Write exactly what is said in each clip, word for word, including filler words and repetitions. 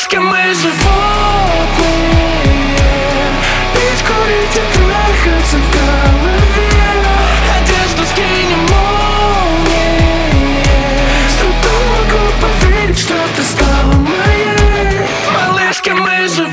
Малышка, мы животные. Пить, курить и трахаться в голове. Одежду скинем молнией. С трудом могу поверить, что ты стала моей. Малышка, мы животные.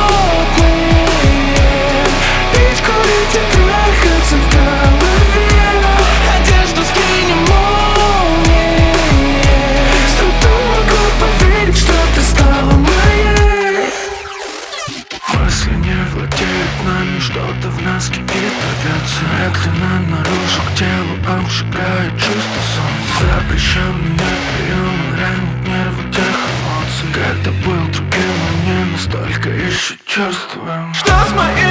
Пить, курить и трахаться в голове. Одежду скинем молнией. С трудом могу поверить, что ты стала моей. Мысли не владеют нами, что-то в нас кипит, рвется медленно наружу, к телу обжигает чувство солнца. Запрещенные приемы ранят нервы тех эмоций. Когда был другим, но не настолько еще чувствуем. Что с моим